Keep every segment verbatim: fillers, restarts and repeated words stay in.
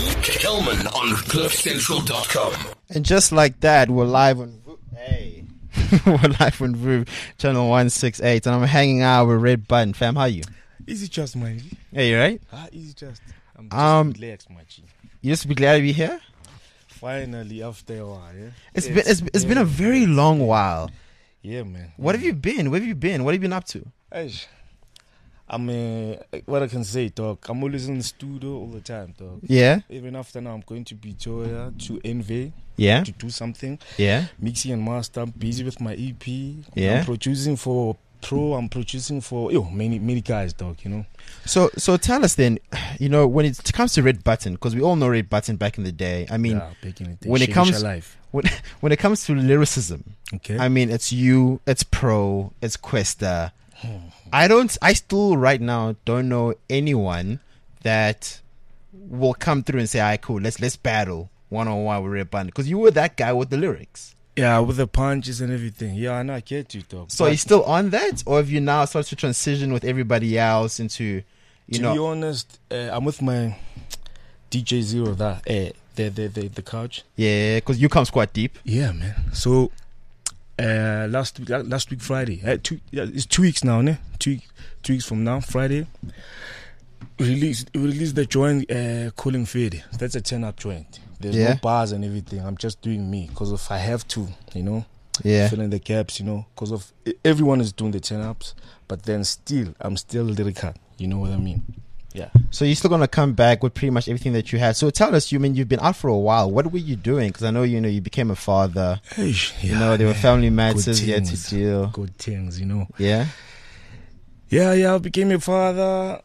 Kelman on cliff central dot com. And just like that, we're live on Vo- hey. We're live on Vroom, channel one sixty-eight, and I'm hanging out with Red Button. Fam, how you? Easy just, my G. Hey, you right? Ah, easy just. I'm just Um, relaxed, my G. You just be glad to be here? Finally, after a while, yeah? It's been it's, it's been a very long while. Yeah, man. What have you been? Where have you been? What have you been up to? Eish. I'm, uh, what I can say, dog. I'm always in the studio all the time, dog. Yeah? Even after now, I'm going to Pretoria to Envy Yeah? to do something. Yeah? Mixing and master. I'm busy with my E P. Yeah? I'm producing for Pro. I'm producing for yo many many guys, dog. You know. So so tell us then, you know, when it comes to Red Button, because we all know Red Button back in the day. I mean, yeah, back in the day. when it Shake comes- your life. when when it comes to lyricism, Okay. I mean, it's you, it's Pro, it's Questa. I don't, I still right now don't know anyone that will come through and say, "All right, cool, let's let's battle one on one with Red Button," because you were that guy with the lyrics. Yeah, with the punches and everything. Yeah, I know. I get you, dog. So are you still on that, or have you now started to transition with everybody else into, you to know? be honest, uh, I'm with my D J Zero, that uh, the the the the couch. Yeah, because you come quite deep. Yeah, man. So uh, last week, last week Friday, uh, two yeah, it's two weeks now, ne? Two two weeks from now, Friday. We released we released the joint uh, calling Fade. That's a ten up joint. There's Yeah. no bars and everything. I'm just doing me because if I have to, you know. Yeah. Filling the gaps, you know, because of everyone is doing the ten ups, but then still, I'm still lyrical. You know what I mean? Yeah. So you're still gonna come back with pretty much everything that you had. So tell us, you mean you've been out for a while? What were you doing? Because I know you know you became a father. Eish, You yeah, know there were man. family Good matters you had to things. deal. Good things, you know. Yeah. Yeah, yeah. I became a father.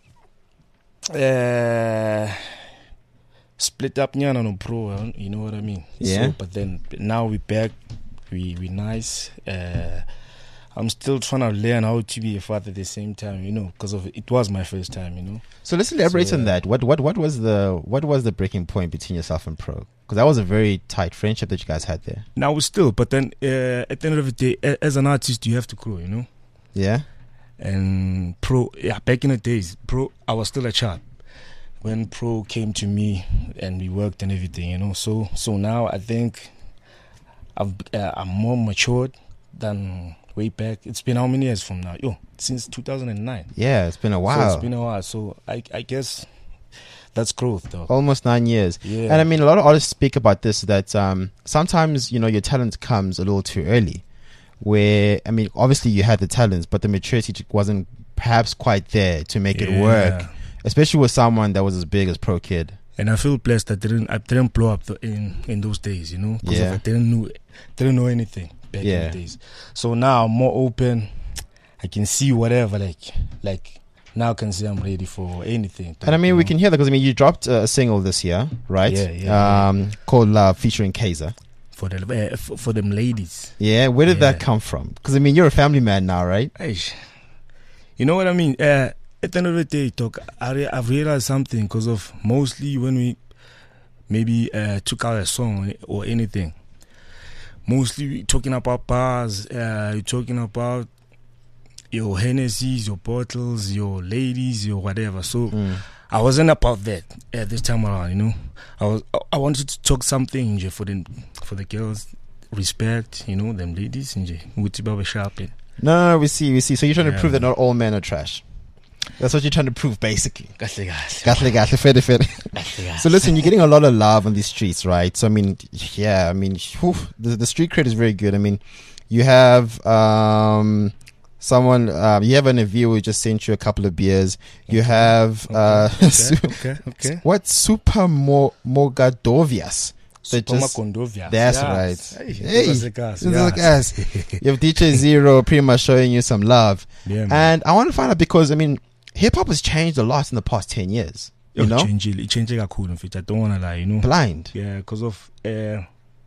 Uh, split up, nyana no pro. You know what I mean? Yeah. So, but then now we back. We we nice. Uh, I'm still trying to learn how to be a father at the same time, you know, because of it was my first time, you know. So let's elaborate So, on uh, that. What what what was the what was the breaking point between yourself and Pro? Because that was a very tight friendship that you guys had there. Now we still, but then uh, at the end of the day, a- as an artist, you have to grow, you know. Yeah. And Pro, yeah, back in the days, Pro, I was still a child when Pro came to me and we worked and everything, you know. So so now I think I've uh, I'm more matured than way back. It's been how many years from now? Yo, since two thousand nine. Yeah, it's been a So while. it's been a while. So I I guess that's growth, though. Almost nine years. Yeah. And I mean, a lot of artists speak about this, that um, sometimes, you know, your talent comes a little too early. Where, I mean, obviously you had the talents, but the maturity j- wasn't perhaps quite there to make it work. Yeah. Especially with someone that was as big as Pro Kid. And I feel blessed that I didn't I didn't blow up the, in in those days, you know, because Yeah. I didn't know didn't know anything back Yeah. in the days. So now I'm more open. I can see whatever, like like now I can say I'm ready for anything. And I mean, you we know. can hear that because, I mean, you dropped a single this year, right? Yeah, yeah, Um, called Love, featuring Kaiser. for the uh, for, for them ladies. Yeah, where did that Yeah. come from? Because, I mean, you're a family man now, right? Eish. You know what I mean? Uh, at the end of the day, talk. I re- I've realized something because of mostly when we maybe uh, took out a song or anything. Mostly we talking about bars. Uh, you're talking about your Hennessy's, your bottles, your ladies, your whatever. So Mm. I wasn't about that uh, this time around. You know, I was. I wanted to talk something nje, for the for the girls. Respect, you know, them ladies nje. Ukuthi babe sharp. No, no, no, we see, we see. So you're trying to Yeah. prove that not all men are trash. That's what you're trying to prove, basically. Kahle kahle. Gatle, gatle, fede, fede. Kahle kahle. So listen, you're getting a lot of love on these streets, right? So I mean, yeah, I mean, whew, the the street cred is very good. I mean, you have um someone, uh, you have an interview who just sent you a couple of beers. You have uh, okay, okay, okay. what Super Mo- Mogadovias. They Super just- Condovias. That's Yes. right. Hey, Hey, those are the guys, this is like yes. us. You have D J Zero pretty much showing you some love. Yeah, man. And I want to find out because, I mean, hip hop has changed a lot in the past ten years. You Yo, know? change it, it change it cool in fact. I don't wanna lie, you know. Blind. Yeah, because of uh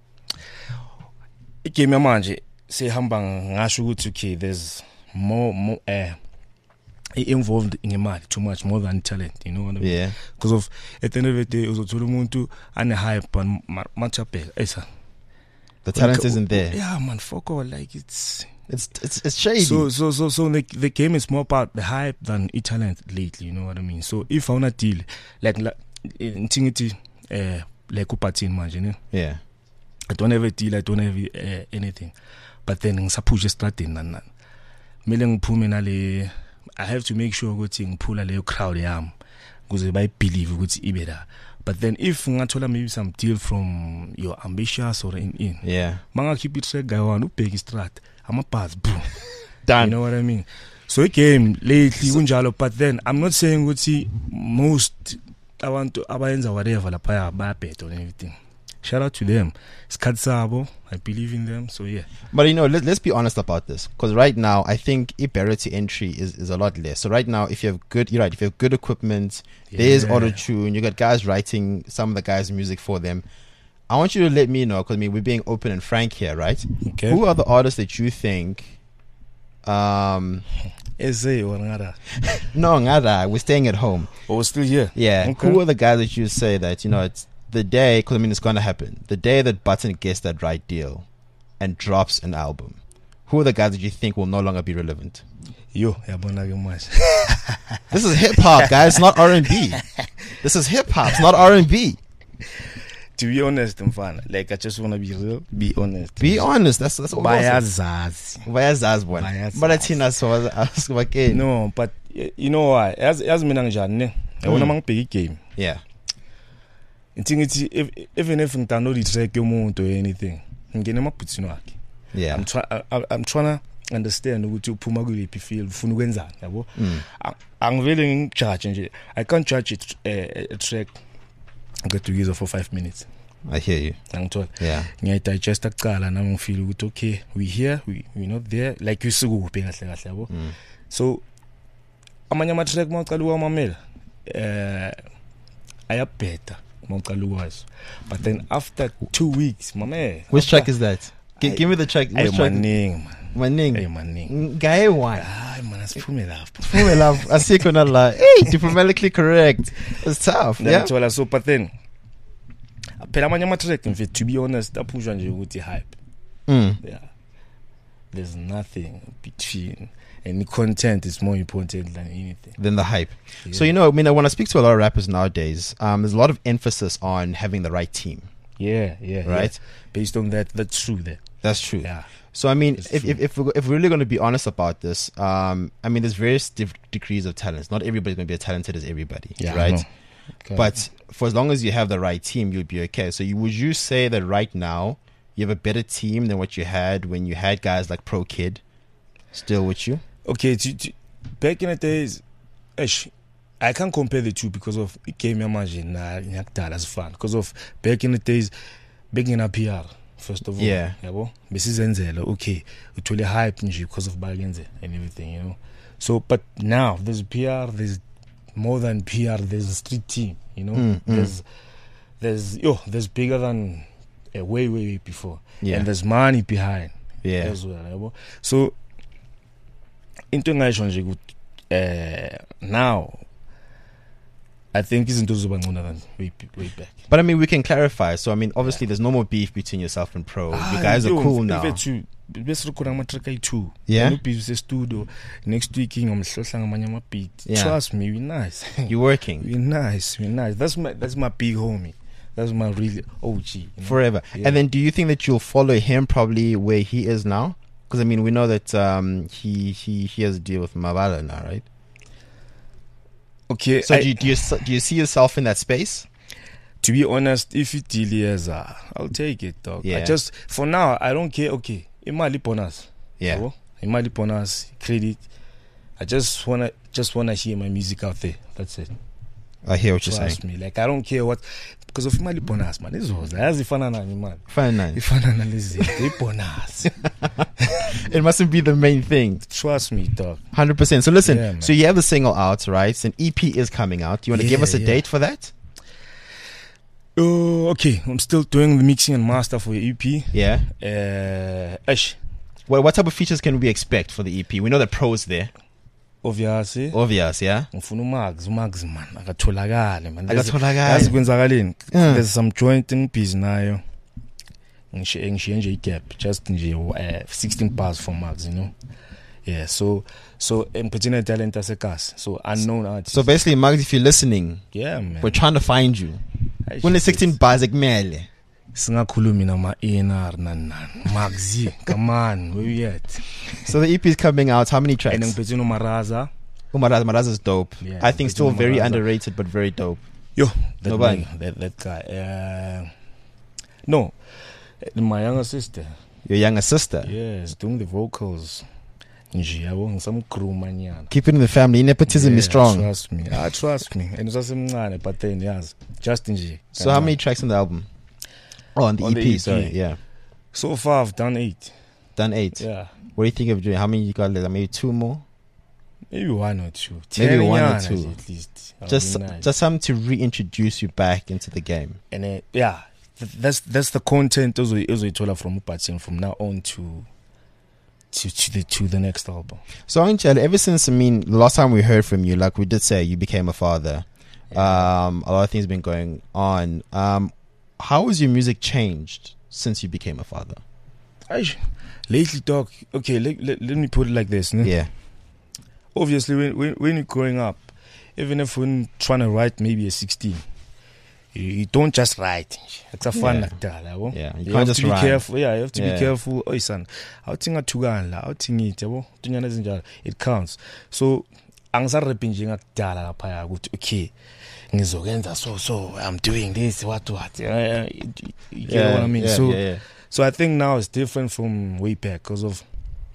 igame manje sehamba ngasho ukuthi okay, there's more more uh involved in imali too much more than talent, you know what I mean? Yeah. Because of at the end of the day uzothola umuntu ane hype but machapel esa. The talent isn't there. Yeah, man, fuck all, like it's It's it's it's shady. So so so so the the game is more about the hype than e talent lately. You know what I mean? So if I wanna deal like like in Tingiti, uh, like upatin manje, ne? Yeah. I don't have a deal, I don't have uh, anything. But then ngisaphuza estradini nani nani. Mele ngiphume nale, I have to make sure ukuthi ngiphula leyo crowd yami ukuze bayibelieve ukuthi ibe la. But then if ngathola maybe some deal from your ambitious or in in. Yeah. Manga keep it track guy one ubheka istrat. Ama buzz boom. Done. You know what I mean? So it came lately kunjalo, but then I'm not saying ukuthi most abantu abayenza whatever lapha bayabhedo and everything. Shout out to them. Skatsabo, I believe in them. So yeah. But you know, let, let's be honest about this, because right now I think a barrier to entry is, is a lot less. So right now, if you have good, you're right. If you have good equipment, Yeah. there's auto tune. You got guys writing some of the guys' music for them. I want you to let me know, because I mean we're being open and frank here, right? Okay. Who are the artists that you think? Um, Eze or ngada. no, ngada. We're staying at home. But we're still here. Yeah. Okay. Who are the guys that you say that you know it's the day? Because I mean it's going to happen. The day that Button gets that right deal and drops an album. Who are the guys that you think will no longer be relevant? Yo, yabona ke much. This is hip hop, guys, not R and B. This is hip hop, it's not R and B. To be honest, mfana, like I just want to be real, be honest. Be honest. That's that's all. Bayazazi. Bayazazi one. Bayazazi. But athina so ask again. No, but y- you know why? As as mina njani ne? Yabona mangibheka igame. Yeah. Ngithi ngithi if, even if ngidano di track yomuntu or anything, ngene emabhuthini wakhe. Yeah. I'm trying I, I'm trying to understand ukuthi uphuma kuliphi field ufuna ukwenzani, yabo? A- Angivele ngijudge nje. I can't judge it, uh, a track get to use it for five minutes. I hear you. Angithola. Yeah. Ngiyadigesta kuqala nami ngifeel ukuthi okay, we here, we we not there, like you sikuphi kahle kahle, yabo? So amanye ama track mawuqala uwamamela eh ayabheda mawuqala ukwazi. But then after two weeks, mama. Which track is that? G- give me the track. Hey Which track? maning man. Maning. Hey maning. Guy one. Hayi man, asiphume lapho. Fume love. Asiko na la. Hey, diplomatically correct. It's tough. Yeah. Ngiyathola. So but then phela amanye ama track mfethu, to be honest, aphuzwa nje ukuthi hype. Mm. Yeah. There's nothing between, and the content is more important than anything. Than the hype. Yeah. So you know, I mean, when I speak to a lot of rappers nowadays, um, there's a lot of emphasis on having the right team. Yeah, yeah, Right. yeah. Based on that, that's true. There. That's true. Yeah. So I mean, It's if, true. if if we're, if we're really going to be honest about this, um, I mean, there's various diff- degrees of talents. Not everybody's going to be as talented as everybody, Yeah, I right? know. Okay. But for as long as you have the right team, you'll be okay. So you, would you say that right now you have a better team than what you had when you had guys like Pro Kid still with you? Okay, to, to, back in the days, ish, I can't compare the two because of it came imagine as fun. Because of back in the days, back in a P R, first of all. Yeah. Yabo, besizenzela, okay, uthole hype nje because of Bagenze and everything, you know. So, but now there's P R, there's more than P R, there's a street team, you know. Mm, mm. There's, there's, yo, there's bigger than uh, way, way, way before. Yeah. And there's money behind Yeah. as well, yabo. So, into ngisho nje ukuthi eh now I think izinto zizoba ngcono than way way back. But I mean, we can clarify. So I mean, obviously, there's no more beef between yourself and Pro. Ah, you guys are cool now. Bese record ama track ayi two. Yeah? No beef se studio. Next week ngomhlohla ngamanye ama beat. Yeah. Trust me, we nice. You're working we nice, we nice. That's my that's my big homie. That's my real O G. You know? forever. Yeah. And then, do you think that you'll follow him probably where he is now? Because I mean, we know that um, he he he has a deal with Mabala now, right? Okay. So I, do you, do you do you see yourself in that space? to be honest, if it really is, uh, I'll take it, dog. Yeah. I just for now I don't care. Okay, imali bonus. Yeah. Yabo? Imali bonus, credit. I just wanna just wanna hear my music out there. That's it. I hear what you're Trust saying. me. Like I don't care what, because of imali bonus, man. This was as if I'm man. Fine, nice. If I'm analyzing the bonus. It mustn't be the main thing. Trust me, dog. one hundred percent. So listen, Yeah, man. so you have the single out, right? An E P is coming out. Do you want to give Yeah, us a yeah. date for that? Oh, okay. I'm still doing the mixing and master for the E P. Yeah. Uh, Ash, Well, what type of features can we expect for the E P? We know that Pro's there. obviously. Obvious, yeah? Ngifuna uMax, uMax man, akatholakale man. There's- Akatholakale. yazi kwenzakaleni. Yeah. There's some joint ngibhizi nayo. Ngishiye ngishiye nje igap, just nje uh, sixteen bars for Max, you know. Yeah, so so Mpetine talent as a cast. So unknown artist. So basically, Mugs, if you're listening, yeah, man. we're trying to find you. When the sixteen bars mele. Singakhulumi nama A and R nan nan. Magzi, come on, where we at? So the E P is coming out. How many tracks? And Mpetino Maraza. Oh, Maraza, Maraza is dope. Yeah, I think still very Maraza. underrated, but very dope. Yo, that No man, ban. that that guy. Uh, no, my younger sister. Your younger sister. Yes, doing the vocals. Nje yabo some crew manyana. Keep it in the family. Nepotism Yeah, is strong. Trust me. Ah, trust me. And usasemncane but then yes, just nje. So how many tracks on the album? Oh, on the, On E the P, E P. sorry. Yeah. So far I've done eight. Done eight. Yeah. What do you think of doing? How many you got left? Maybe two more? Maybe one or two. Maybe Ten one or years two. at least. That would Just be nice. just something to reintroduce you back into the game. And uh, yeah, th- that's that's the content as we as we told her from Upatin from now on to to to the to the next album. So, Angel, ever since, I mean, the last time we heard from you, like we did say, you became a father. Um, a lot of things have been going on. Um, how has your music changed since you became a father? I lately talk. Okay, let, let, let me put it like this. Ne? Yeah. Obviously, when, when when you're growing up, even if when trying to write maybe a sixteen, you, you don't just write. It's a fun Yeah. like that. Yabo. Yeah, you You, can't have just to be rhyme. careful. Yeah, you have to Yeah. be careful. Oh, son, how thing a tugala, how thing it, yabo. Tunyana zinjalo. It counts. So, angsa rapping jinga dala lapha ukuthi okay, ngizokwenza so so. I'm doing this. What what? Yeah, you, you get what I mean? Yeah, so. yeah, yeah. So I think now it's different from way back because of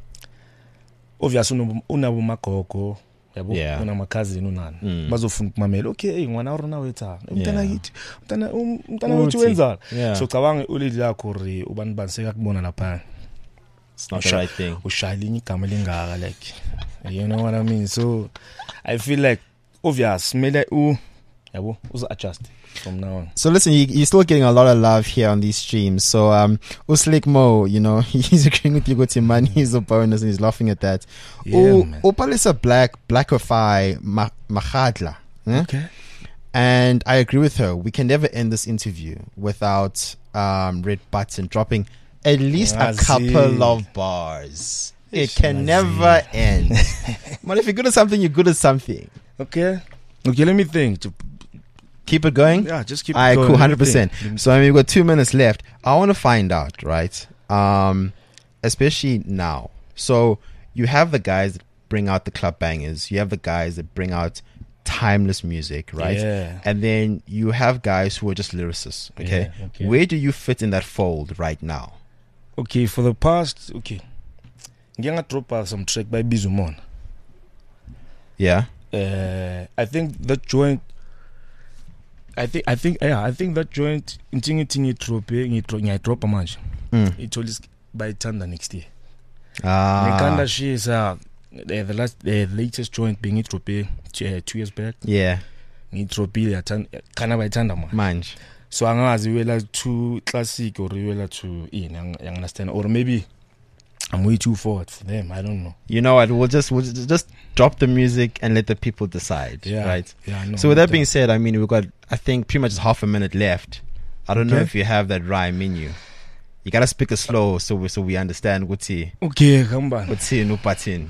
obviously unabo magogo yabo Yeah. una cousin unani Mm. bazofuna ukumamela okay ngwana urona wetha umntana Yeah. yithi umntana um- umntana wethu Uthi. wenzani Yeah. so cabanga ulili lakho re ubani baniseka kubona lapha It's not the right thing. ushayilinye igama lengaka like you know what I mean. So I feel like obvious mele u yabo uza adjust from now on. So listen, you, you're still getting a lot of love here on these streams. So um, Uslik Mo, you know, he's agreeing with you. Got him money, he's a bonus, and he's laughing at that. Yeah, U- man. Upalisa Black Blackify Ma- Mahadla. eh? Okay. And I agree with her. We can never end this interview without um, Red Button dropping at least a Nazi. couple of bars. It Ish, can Nazi. never end. Man, if you're good at something, you're good at something. Okay. Okay, let me think. To- Keep it going. Yeah, just keep All it right, going. cool, Let me hundred percent. think. Let me So I mean, we've got two minutes left. I want to find out, right? Um, especially now. So you have the guys that bring out the club bangers. You have the guys that bring out timeless music, right? Yeah. And then you have guys who are just lyricists. Okay? Yeah, okay. Where do you fit in that fold right now? Okay, for the past, okay. I'm going to drop out some track by Bizumon. Yeah. Uh, I think that joint, I think, I think, yeah, I think that joint, intingi tingi drop, ngi drop a manch. Mm. It always by Tanda next year. Ah. Nikanda she is uh, the the last, the latest joint being it drop uh, two years back. Yeah. Ngi drop ya Tanda, kana by Tanda man. Manj. So angazi wela to classic or wela to in, you understand, or maybe I'm way too forward for them. I don't know. You know what? We'll just we'll just drop the music and let the people decide. Yeah. Right. Yeah. No, So with that no being doubt. said, I mean, we've got, I think, pretty much half a minute left. I don't know Okay. if you have that rhyme in you. You gotta speak it slow so we so we understand what's he, Okay, come back. what's he, no patin.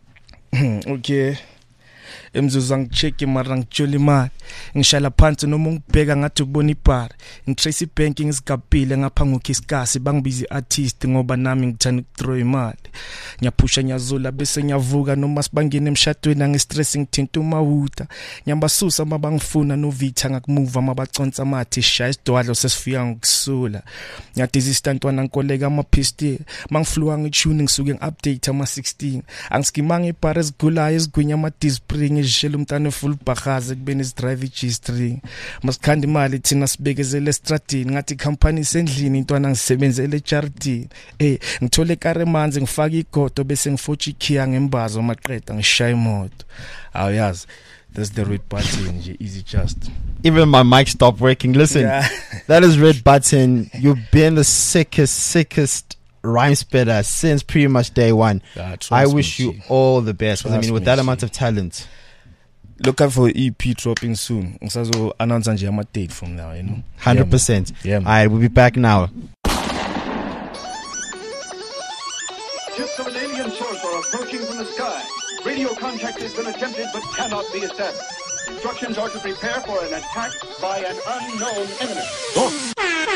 Okay. Emzuzu angicheck mara ngitshela imali ngishala phansi noma ungibheka ngathi ubona ipari ngitrace ibank ngizigabhile ngapha ngokho isikasi bangibiza artist ngoba nami ngithanda ukuthrow imali ngiyaphusha nyazula bese ngiyavuka noma sibangene emshadweni angistress ngithinta umawuta ngiyabasusa mabangifuna no Vita ngakumove amabaconsa amathi shaya isidwadlo sesifika ngokusula ngiyadiza istantwana nkoleka ama pistol mangifluwa ngitune ngisuke ngiupdate ama sixteen angiskimanga ipari ezigulayo ezigwinya ama dispring ngishela umntana full bagaze kubeni drive G string masikhanda imali thina sibekezele estradini ngathi company sendlini intwana ngisebenzele charity eh ngithole kare manzi ngifaka igodo bese ngifotsha ikhiya ngembazo maqeda ngishaya imoto awuyazi that's the red button nje easy just Even my mic stopped working. Listen, Yeah. that is Red Button. You've been the sickest, sickest rhyme spitter since pretty much day one. Yeah, trust I me, wish you G. all the best. 'Cause I Trust mean, with me, that G. amount of talent. Look out for E P dropping soon. Ngisazo announce nje ama date from now, you know. one hundred percent. Yeah, All man. right, we'll be back now. Ships of an alien sorcerer approaching from the sky. Radio contact has been attempted but cannot be established. Instructions are to prepare for an attack by an unknown enemy. Oh.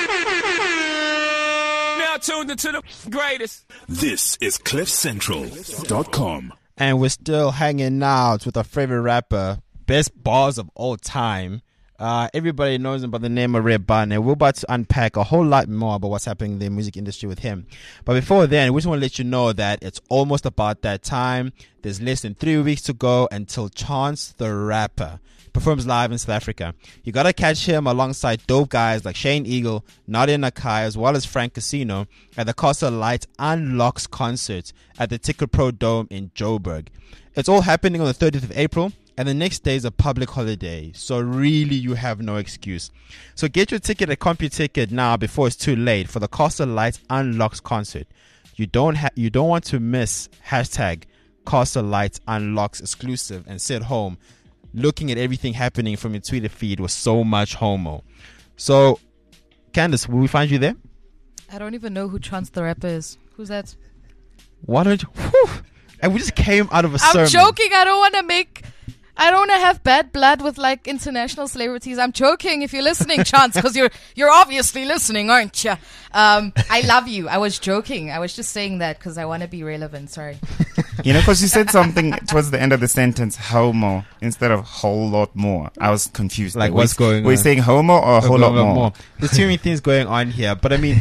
Now tuned into the greatest. This is cliff central dot com. And we're still hanging out with our favorite rapper, best bars of all time. Uh, everybody knows him by the name of Red Button, and we're about to unpack a whole lot more about what's happening in the music industry with him. But before then, we just want to let you know that it's almost about that time. There's less than three weeks to go until Chance the Rapper performs live in South Africa. You gotta catch him alongside dope guys like Shane Eagle, Nadia Nakai, as well as Frank Casino at the Castle Light Unlocks concert at the Ticket Pro Dome in Joburg. It's all happening on the thirtieth of April. And the next day is a public holiday, so really you have no excuse. So get your ticket at CompuTicket now before it's too late for the Castle Lights Unlocks concert. You don't ha- you don't want to miss hashtag Castle Lights Unlocks exclusive and sit home looking at everything happening from your Twitter feed with so much homo. So, Candace, will we find you there? I don't even know who Chance the Rapper is. Who's that? Why don't you? Whew, and we just came out of a I'm sermon. joking. I don't want to make... I don't want to have bad blood with like international celebrities. I'm joking if you're listening, Chance, because you're you're obviously listening, aren't you? Um, I love you. I was joking. I was just saying that because I want to be relevant. Sorry. You know, because you said something towards the end of the sentence, homo, instead of whole lot more. I was confused. Like, Were what's we, going Were you on? saying homo or a whole lot more? There's too many things going on here, but I mean,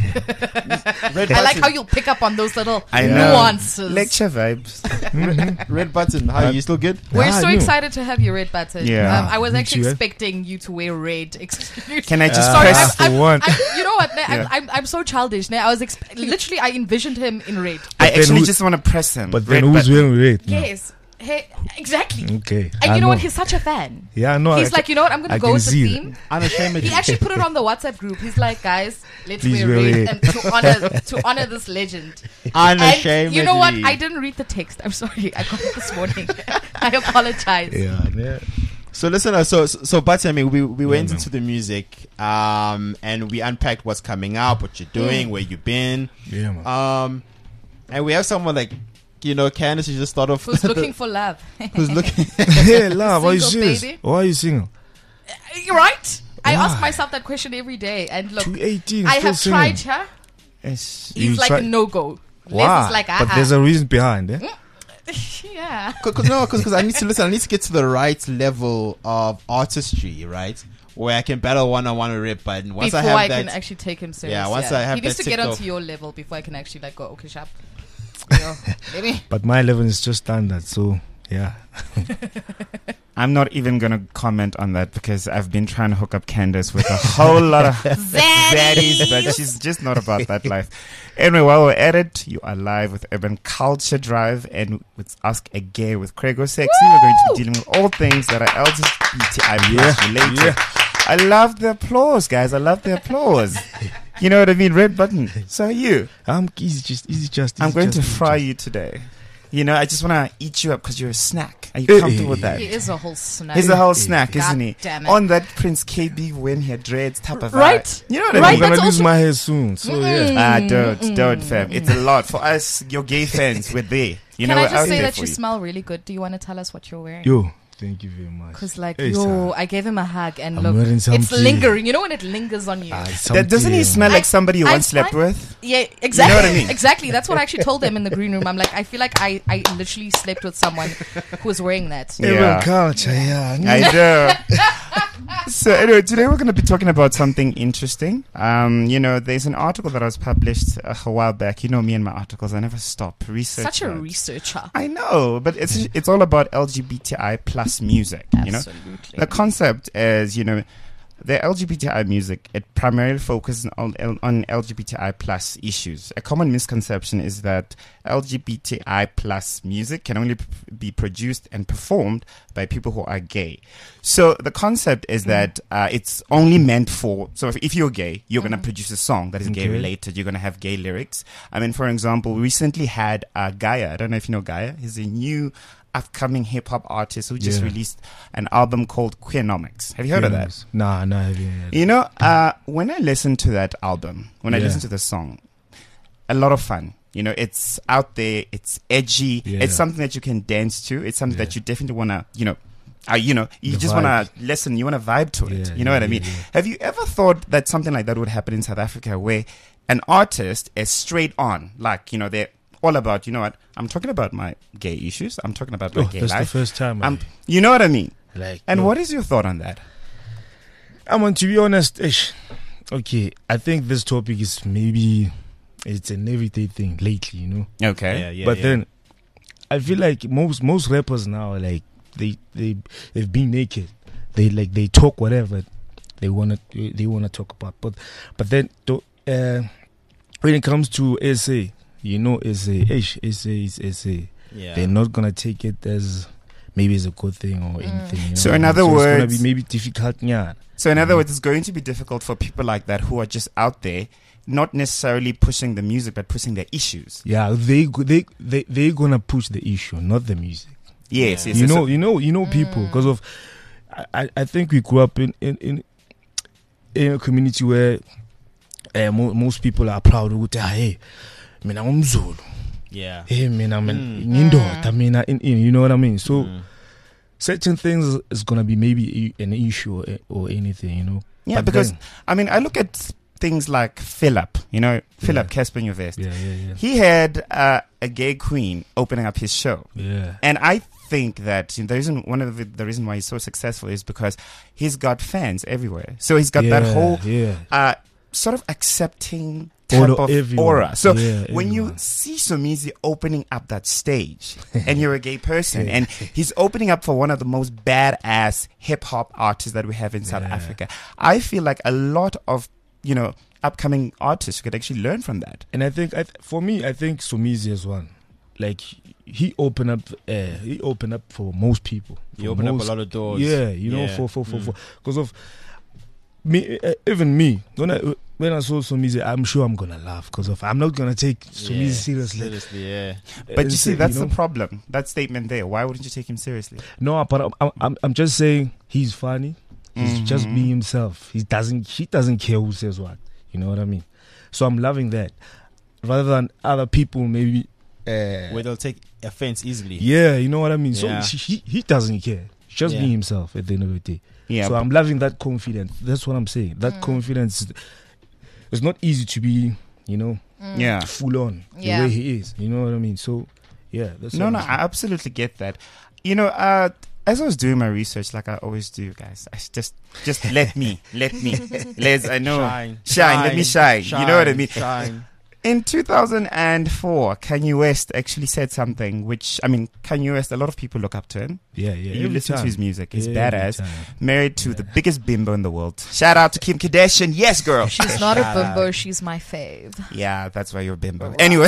Red I like Button- how you'll pick up on those little I know. nuances. Lecture vibes. Red Button, how are you? Still good? We're Ah, so no. excited to have you, Red Button. Yeah. Um, I was Me actually too, eh? expecting you to wear red. Excuse Can I just Sorry, press? I'm, I'm, the one. I'm, you know what? nah, Yeah. I'm, I'm, I'm so childish. Nah. I was exp- literally, I envisioned him in red. I then actually who- just want to press him. But then Red who's button. wearing red? No. Yes. Hey, exactly. Okay. And I you know, what? know. He's such a fan. Yeah, I know. He's I like, you know what? I'm going I to go can with the see theme. Unashamedly. He actually put it on the WhatsApp group. He's like, guys, let's Please wear wear red red. and to honor to honor this legend. Unashamedly. And you know what? I didn't read the text. I'm sorry. I got it this morning. I apologize. Yeah, yeah. So listen, uh, so so but I mean, we we went man. into the music, um, and we unpacked what's coming up, what you're doing, where you've been, Yeah, man. um, and we have someone like, you know, Candace, who just started off, Who's the- looking for love? who's looking, Hey, love, are you Single serious? baby? Why are you single? You're right. I Why? ask myself that question every day. And look, two eighteen. I still have single. tried her. Yes. He's You like try- a no-go. Wow. Les is like, But ah, there's a reason behind it. yeah. Cause, no, because I need to listen. I need to get to the right level of artistry, right, where I can battle one on one with Red Button. Once Before I have I, that, can actually take him serious. Yeah, once I have he needs that to get ticked onto off. your level before I can actually like go, okay, sharp. You know, maybe. But my level is just standard, so yeah. I'm not even going to comment on that because I've been trying to hook up Candace with a whole lot of zaddies, but she's just not about that life. Anyway, while we're at it, you are live with Urban Culture Drive and with Ask a Gay with Craigo Sexy. We're going to be dealing with all things that are L G B T I plus related. yeah. I love the applause, guys. I love the applause. You know what I mean? Red Button. So are you. I'm easy, just easy, just. I'm easy, going just, to easy, fry just. you today. You know, I just want to eat you up because you're a snack. Are you Hey. comfortable with that? He is a whole snack. He's a whole snack, God isn't he? damn it. On that Prince K B when he had dreads type of vibe. Right? You know what I Right, I'm mean? gonna that's lose also- my hair soon, so yeah. Ah, don't, don't, fam. It's a lot for us, your gay fans. We're there. You know, Can I we're just out say there that for you you. smell really good? Do you want to tell us what you're wearing? Yo, thank you very much. Because like, Hey, yo, sir. I gave him a hug and I'm look, wearing it's something. lingering. You know when it lingers on you? Ah, it's That, doesn't he something. smell I- like somebody you I once slept find- with? Yeah, exactly. what I mean? Exactly. That's what I actually told them in the green room. I'm like, I feel like I, I literally slept with someone who was wearing that. Yeah. Urban culture, yeah. I do. So anyway, today we're going to be talking about something interesting. Um, you know, there's an article that was published a while back. You know me and my articles. I never stop research. Such a notes. researcher. I know, but it's it's all about L G B T I plus music. You know, Absolutely. the concept is, you know, the L G B T I music, it primarily focuses on on L G B T I plus issues. A common misconception is that L G B T I plus music can only p- be produced and performed by people who are gay. So the concept is that uh, it's only meant for, so if, if you're gay, you're going to produce a song that is gay Okay. related. You're going to have gay lyrics. I mean, for example, we recently had uh, Gaia. I don't know if you know Gaia. He's a new upcoming hip hop artist who just Yeah. released an album called Queernomics. Have you heard of that? Yes. Nah, nah, I haven't heard. You know, uh, when I listen to that album, when I Yeah. listen to the song, a lot of fun. You know, it's out there, it's edgy, Yeah. it's something that you can dance to, it's something Yeah. that you definitely want to, you know, uh, you know, you The just vibe. want to listen, you want to vibe to it. Yeah, you know yeah, what I mean? yeah, yeah. Have you ever thought that something like that would happen in South Africa where an artist is straight on, like, you know, they're all about, you know what, I'm talking about my gay issues, I'm talking about my Oh, gay that's the life. first time. Um, I, you know what I mean? like, And yo, what is your thought on that? I mean, to be honest, ish, okay, I think this topic is maybe it's an everyday thing lately, you know. Okay. Yeah, yeah. but yeah. then I feel like most most rappers now, like they they they've been naked. They like they talk whatever they wanna they wanna talk about. But but then to, uh, when it comes to S A, you know, S A, ish, S A is S A. yeah. They're not gonna take it as maybe as a good thing or anything. You know So what I in mean? other it's gonna words- be maybe difficult. Yeah. So in Mm-hmm. other words, it's going to be difficult for people like that who are just out there, not necessarily pushing the music, but pushing their issues. Yeah, they go- they they they're gonna push the issue, not the music. Yes, yes. you yes. know, you know, you know, people because of. I, I- I think we grew up in in in, in a community where uh, mo- most people are proud of it. Hey, mina umzulu. yeah. Hey, mina Mm. min ngindoda, mina in in. You know what I mean? So Mm. certain things is gonna be maybe i- an issue or, or anything. You know. Yeah, But because then- I mean, I look at things like Philip. You know, Philip Casper Nyovest. Yeah, yeah, yeah. He had uh, a gay queen opening up his show, Yeah. and I think that you know, the reason one of the, the reason why he's so successful is because he's got fans everywhere. So he's got that Yeah, whole yeah. uh, sort of accepting type Aura, of everyone. aura. So Yeah, when you everyone. see Somizi opening up that stage and you're a gay person Yeah. and he's opening up for one of the most badass hip hop artists that we have in South Yeah. Africa, I feel like a lot of, you know, upcoming artists could actually learn from that. And I think, I th- for me, I think Somizi is one. Like he opened up, uh, he opened up for most people. You For open up a most- lot of doors. Yeah, you know, Yeah. for for for Mm. for because of me, uh, even me. When I when I saw Somizi, I'm sure I'm gonna laugh because of I'm not gonna take Somizi Yeah. seriously. Seriously, yeah. But Uh, you see, so, that's know, the problem. That statement there. Why wouldn't you take him seriously? no, but I'm, I'm I'm just saying he's funny. He's just Mhm. being himself. He doesn't he doesn't care who says what. You know what I mean? So I'm loving that, rather than other people maybe. Uh, Where they'll take offense easily. Yeah, you know what I mean. Yeah. So he, he doesn't care. He's just Yeah. being himself at the end of the day. Yeah. so but- I'm loving that confidence. That's what I'm saying. That confidence. It's not easy to be, you know, yeah. full on Yeah. the way he is. You know what I mean? So, yeah. That's No, what no, I'm I saying. absolutely get that. You know, uh, as I was doing my research, like I always do, guys, I s- just, just let me, let me, Les, I know, Shine, shine, let me shine. You know what I mean? Shine. In two thousand four, Kanye West actually said something, which I mean, Kanye West, a lot of people look up to him. Yeah, yeah. You every listen to time. his music; he's Every badass. time. Married to the biggest bimbo in the world. Shout out to Kim Kardashian. Yes, girl. She's not a bimbo. She's my fave. Yeah, that's why you're a bimbo. Anyway.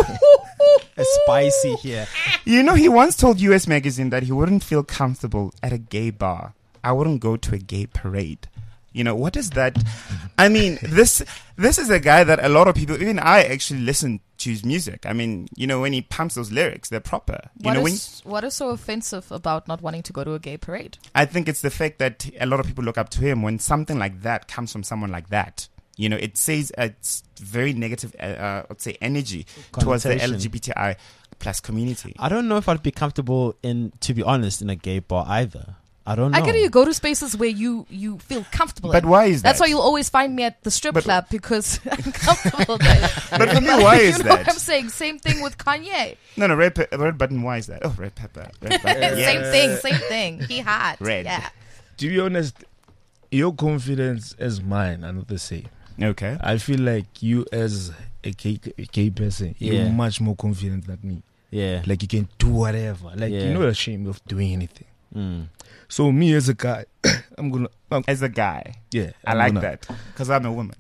It's spicy here. You know, he once told U S Magazine that he wouldn't feel comfortable at a gay bar. I wouldn't go to a gay parade. You know, what is that? I mean, this this is a guy that a lot of people, even I, actually listen to his music. I mean, you know, when he pumps those lyrics, they're proper. You What know, when is what is so offensive about not wanting to go to a gay parade? I think it's the fact that a lot of people look up to him when something like that comes from someone like that. You know, it says it's very negative, uh, uh, let's say, energy towards the Connotation. L G B T I plus community. I don't know if I'd be comfortable in, to be honest, in a gay bar either. I don't know. I get it. You go to spaces where you you feel comfortable. But in. why is That's that? why you'll always find me at the strip But- club because I'm comfortable there. But for me, why is you know that? what I'm saying? Same thing with Kanye. No, no, red, pe- red button. Why is that? Oh, red pepper. Red button. Yeah. Same thing. Same thing. He hot. Red. Yeah. To be honest, your confidence as mine are not the same. Okay. I feel like you as a gay, a gay person, Yeah. you're much more confident than me. Yeah. Like you can do whatever. Like Yeah. you're not ashamed of doing anything. Mm. So me as a guy, I'm gonna, I'm, As a guy, yeah, I I'm like gonna- that because I'm a woman.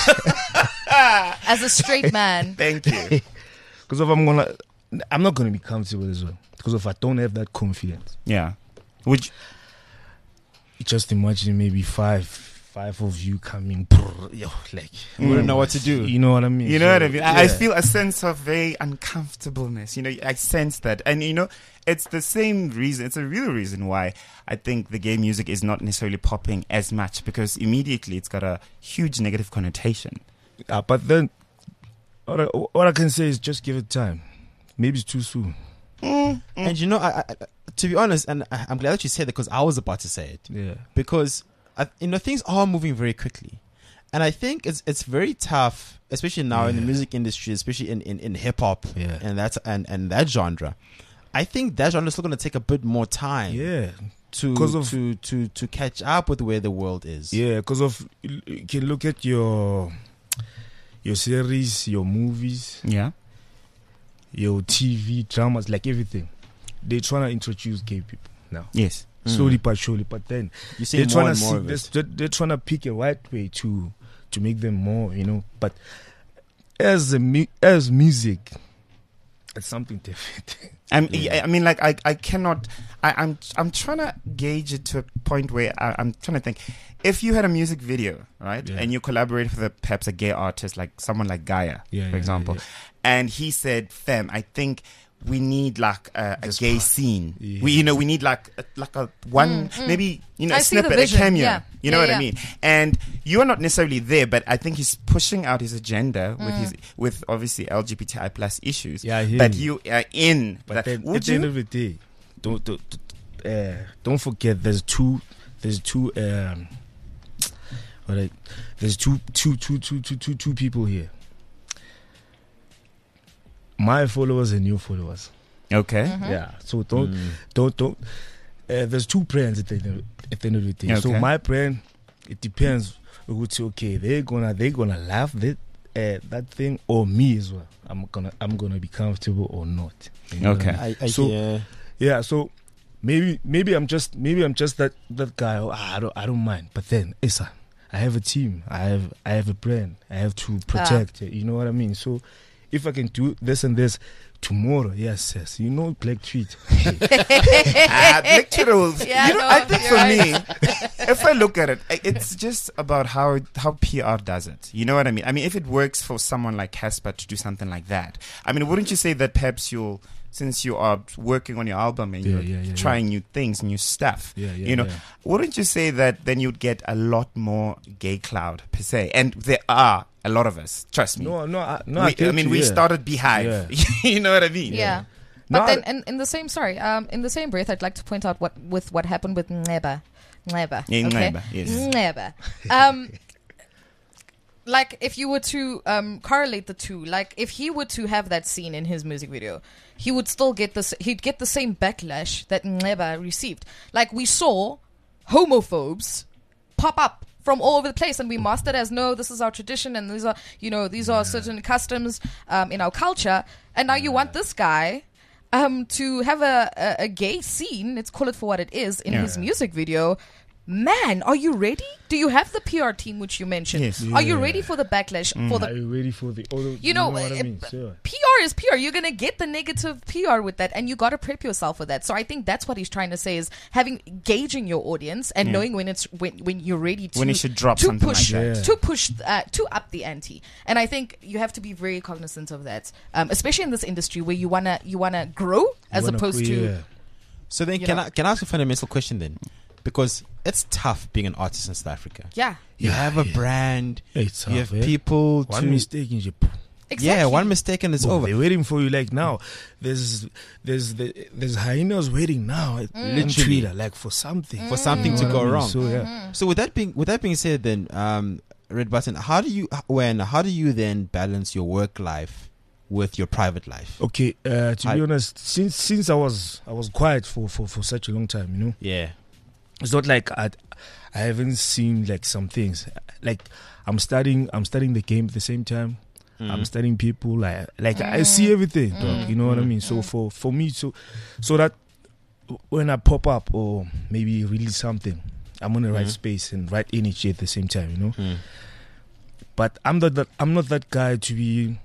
As a straight man. Thank you. Because if I'm gonna, I'm not gonna be comfortable as well. Because if I don't have that confidence, Yeah. Would you, just imagine maybe five, five of you coming, brrr, yo, like You wouldn't know what to do. You know what I mean? you know So, what I mean? I, I yeah. feel a sense of very uncomfortableness. You know, I sense that, and you know, it's the same reason. It's a real reason why I think the gay music is not necessarily popping as much because immediately it's got a huge negative connotation. Uh, but then What I, what I can say is just give it time. Maybe it's too soon. Mm. And you know, I, I, to be honest, and I, I'm glad that you said that because I was about to say it. Yeah. Because I, you know things are moving very quickly, and I think it's it's very tough, especially now yeah. in the music industry, especially in, in, in hip hop yeah. and that's and, and that genre. I think that genre is still going to take a bit more time. Yeah. To, of, to to to catch up with where the world is. Yeah, because of you can look at your your series, your movies, yeah, your T V dramas, like everything. They're trying to introduce gay people now. Yes, mm. slowly but surely. But then you see more and more of it. They're, they're trying to pick a right way to to make them more, you know. But as a as music, it's something different. I'm, yeah. I mean, like I, I cannot. I, I'm, I'm trying to gauge it to a point where I, I'm trying to think. If you had a music video, right, yeah. and you collaborate with a, perhaps a gay artist, like someone like Gaia, yeah, for yeah, example, yeah, yeah. and he said, "Fem, I think we need like a, a gay part. scene. Yeah. We, you know, we need like a, like a one, Mm, mm. maybe you know, I a see the snippet, a vision, cameo. yeah. You know Yeah, what yeah. I mean? And you are not necessarily there, but I think he's pushing out his agenda with Mm. his, with obviously L G B T I plus issues. Yeah, I hear but you. you are in. But that. then Would at the you? end of the day, don't don't uh, don't forget. There's two. There's two. Um, what I, there's two two two two two two two people here. My followers and your followers. Okay. Mhm. Yeah. So don't Mm. don't don't. Uh, there's two brands at the end of, at the end of the day. So Okay. my brand, it depends. We would say, okay, they're gonna they're gonna laugh that uh, that thing, or me as well. I'm gonna I'm gonna be comfortable or not. You know what I Okay. mean? I, I, So- yeah. Yeah, so maybe maybe I'm just maybe I'm just that that guy. Oh, I don't I don't mind. But then, Issa, I have a team. I have I have a brand. I have to protect it. You know what I mean? So if I can do this and this tomorrow, yes, yes. You know, Black Tweet. Ah, Black Twitter will- Yeah, you know, no, I think you're for right. me, if I look at it, I- it's just about how how P R does it. You know what I mean? I mean, if it works for someone like Casper to do something like that, I mean, wouldn't you say that perhaps you'll, since you are working on your album and Yeah, you're yeah, yeah, trying new things, new stuff, Yeah, yeah, you know, yeah. wouldn't you say that then you'd get a lot more gay cloud per se? And there are a lot of us, trust me. No, no, I, no. we, I, I get mean, you, we yeah. started Beehive. You know what I mean? Yeah. No, But I- then, in, in the same, sorry, um, in the same breath, I'd like to point out what with what happened with Neba, Neba, Yeah, okay, Neba, yes. Neba. Um, like if you were to um correlate the two, like if he were to have that scene in his music video, he would still get this. He'd get the same backlash that Neba received. Like we saw homophobes pop up from all over the place, and we mastered as no, this is our tradition, and these are, you know, these are certain customs um, in our culture. And now you want this guy um, to have a, a, a gay scene, let's call it for what it is, in Yeah. his music video. Man, are you ready? Do you have the P R team which you mentioned? Yes. Are you Yeah. ready for the backlash? For Are the you ready for the? Oh, you know, what uh, I mean? Sure. P R is P R. You're gonna get the negative P R with that, and you gotta prep yourself for that. So I think that's what he's trying to say is having gauging your audience and Yeah. knowing when it's when when you're ready to When you should drop to something push like that. to push uh, to up the ante. And I think you have to be very cognizant of that, um, especially in this industry where you wanna you wanna grow as Wanna opposed queer. to So then, You can know. I can I ask a fundamental question then? Because it's tough being an artist in South Africa. yeah You Yeah, have a yeah. brand. It's you tough, have eh? people. One to, mistake and you. exactly. Yeah, one mistake and it's Bro, over. They're waiting for you like now. There's there's there's hyenas waiting now at on Literally. Twitter, like for something. For something You to know go what I mean? wrong. So yeah. So with that being with that being said, then um, Red Button, how do you when how do you then balance your work life with your private life? Okay, uh, to I- be honest, since since I was I was quiet for, for, for such a long time, you know, Yeah, it's not like I I haven't seen like some things. Like I'm studying I'm studying the game at the same time. I'm studying people. Like like I see everything, dog. You know what I mean? So for for me, so so that when I pop up or maybe release something, I'm in the right space and right energy at the same time. You know. Mm. But I'm not that I'm not that guy to be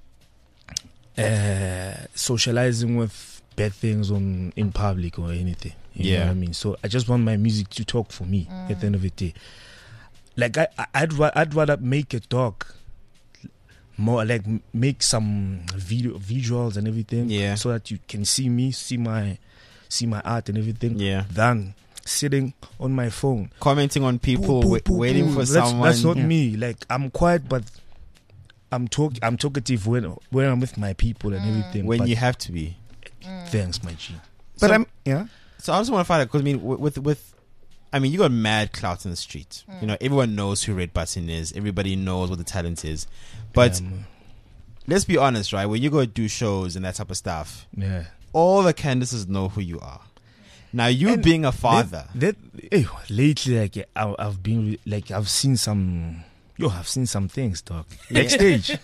uh, socializing with bad things on in public or anything. You Yeah. know what I mean? So I just want my music to talk for me at the end of the day. Like I, I- I'd ra- I'd rather make a talk more like m- make some video visuals and everything, Yeah. so that you can see me, see my see my art and everything, Yeah. than sitting on my phone Commenting on people, Boo, boo, wait- boo, waiting boo. for that's, someone. That's not Yeah. me. Like I'm quiet, but I'm talk I'm talkative when when I'm with my people and everything. When but you have to be. thanks, my G. But So- I'm yeah. So I just want to find out because I mean, with, with with, I mean, you got mad clout in the street. You know, everyone knows who Red Button is. Everybody knows what the talent is. But Um, let's be honest, right? When you go do shows and that type of stuff, yeah. all the Candaces know who you are. Now, you And being a father, That, that eh, lately, like I, I've been like I've seen some. Yo, I've seen some things, dog. Backstage,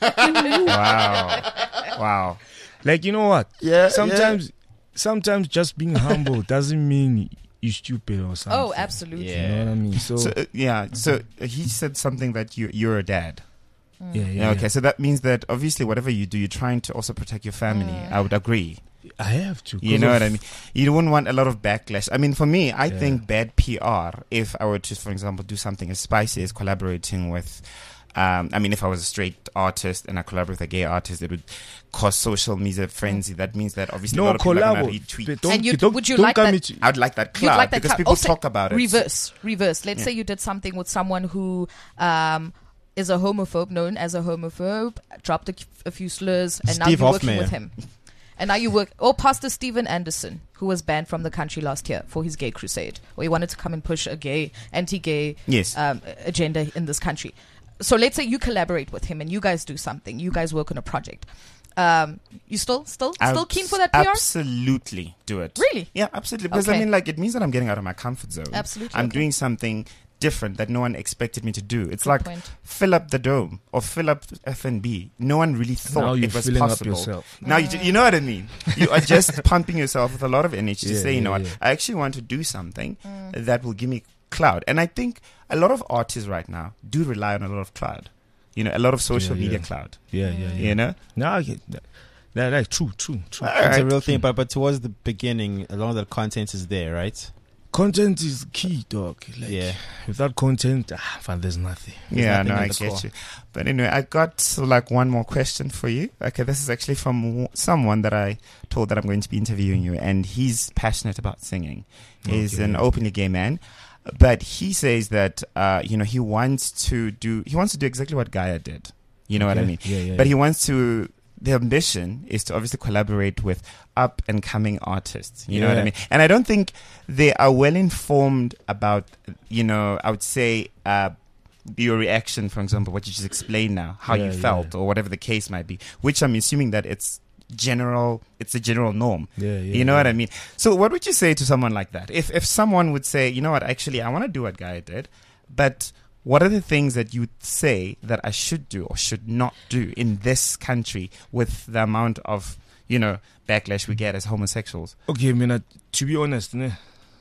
Wow. Wow. like you know what? Yeah, Sometimes, sometimes just being humble doesn't mean you're stupid or something. Oh, absolutely. You know what I mean? So, So uh, yeah, so uh, he said something that you you're a dad. yeah, yeah, Yeah, okay, yeah. so that means that obviously whatever you do, you're trying to also protect your family. I would agree. I have to. You 'cause know of- what I mean? You don't want a lot of backlash. I mean, for me, I Yeah. think bad P R, if I were to, for example, do something as spicy as collaborating with, um, I mean, if I was a straight artist and I collaborate with a gay artist, it would cause social media frenzy. That means that obviously a No lot of people are collabo. going to retweet. But Don't, And you- don't, would you don't like come that- into- I would like that You'd cloud like that because clout. people Also, talk about it. Reverse, reverse. Let's Yeah. say you did something with someone who um, is a homophobe, known as a homophobe, dropped a, a few slurs, and now Steve you're working Hoffmeyer. with him. And now you work, or Pastor Steven Anderson, who was banned from the country last year for his gay crusade, or he wanted to come and push a gay, anti-gay Yes. um, agenda in this country. So let's say you collaborate with him and you guys do something. You guys work on a project. Um, you still, still, I still would keen for that P R? Absolutely do it. Really? Yeah, absolutely. Because I Okay. mean, like, it means that I'm getting out of my comfort zone. Absolutely, I'm okay. doing something different that no one expected me to do. It's Good like point. fill up the dome or fill up F and B. No one really thought Now you're it was filling up possible. yourself. Now you, ju- you know what I mean. You are just pumping yourself with a lot of energy to Yeah, say, you know yeah, what, yeah. I actually want to do something that will give me cloud. And I think a lot of artists right now do rely on a lot of cloud. You know, a lot of social Yeah, media yeah. cloud. Yeah, yeah, yeah. You know. No, I get that. That, that's true, true, true. All it's right. a real thing. But but towards the beginning, a lot of the content is there, right? Content is key, dog. Like, Yeah. Without content, ah, fam, there's nothing. There's Yeah, nothing no, at I the get core. you. But anyway, I got so, like one more question for you. Okay, this is actually from w- someone that I told that I'm going to be interviewing you, and he's passionate about singing. He's Okay. an openly gay man, but he says that uh, you know he wants to do he wants to do exactly what Gaia did. You know what I Yeah, mean? yeah, yeah, But yeah. he wants to. The ambition is to obviously collaborate with up and coming artists. You know what I Yeah. mean? And I don't think they are well informed about, you know, I would say, uh, your reaction, for example, what you just explained now, how Yeah, you yeah. felt or whatever the case might be, which I'm assuming that it's general, it's a general norm. Yeah, yeah, you know what yeah. I mean? So what would you say to someone like that? If, if someone would say, you know what, actually, I want to do what Guy did, but what are the things that you would say that I should do or should not do in this country with the amount of, you know, backlash we get as homosexuals? Okay, man, to be honest, ne?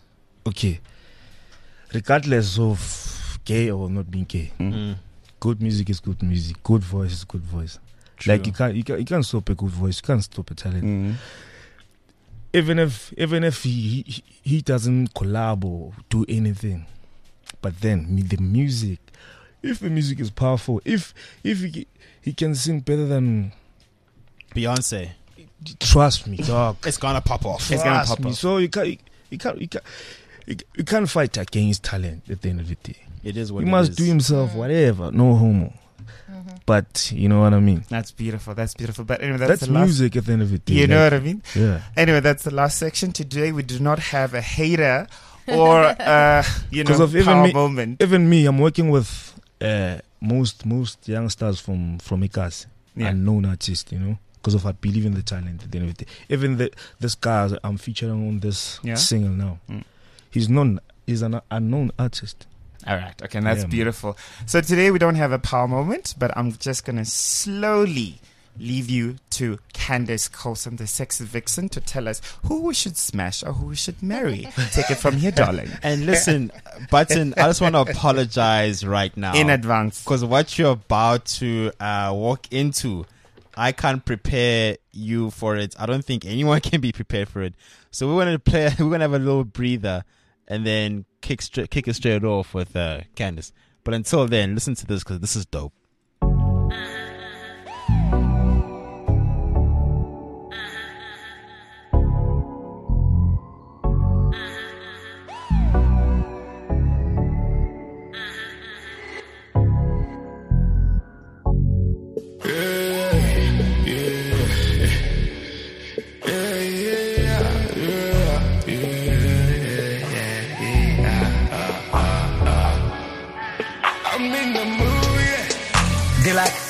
Okay, regardless of gay or not being gay, Mm. good music is good music. Good voice is good voice. True. Like you can't, you can't, you can't stop a good voice. You can't stop a talent. Mm. Even if, even if he, he he doesn't collab or do anything, but then me- the music, if the music is powerful, if if he he can sing better than, Beyonce, trust me, dog. it's gonna pop off. It's gonna Trust pop me. off. So you can't, you can't, you can't, you, you can't fight against talent at the end of the day. It is what He it must is. do himself whatever, no homo. But you know what I mean. That's beautiful. That's beautiful. But anyway, that's, That's, the last. music at the end of the day. You know like, what I mean? Yeah. Anyway, that's the last section. Today we do not have a hater or uh, you know, Because of even power me- moment. Even me, I'm working with uh, most most youngsters from from Ikas, Yeah. unknown artists, you know, because of I believe in the talent at the end of the day. Even the this guy I'm featuring on this Yeah. single now, Mm. he's known. He's an unknown artist. All right. Okay, and that's Yeah, man. beautiful. So today we don't have a power moment, but I'm just gonna slowly leave you to Candace Colson, the sexy vixen, to tell us who we should smash or who we should marry. Take it from here, darling. And listen, Button, I just want to apologize right now In advance. because what you're about to uh, walk into, I can't prepare you for it. I don't think anyone can be prepared for it. So we're gonna play. We're gonna have a little breather, and then kick straight, kick it straight off with uh, Candace. But until then, listen to this because this is dope. Yeah.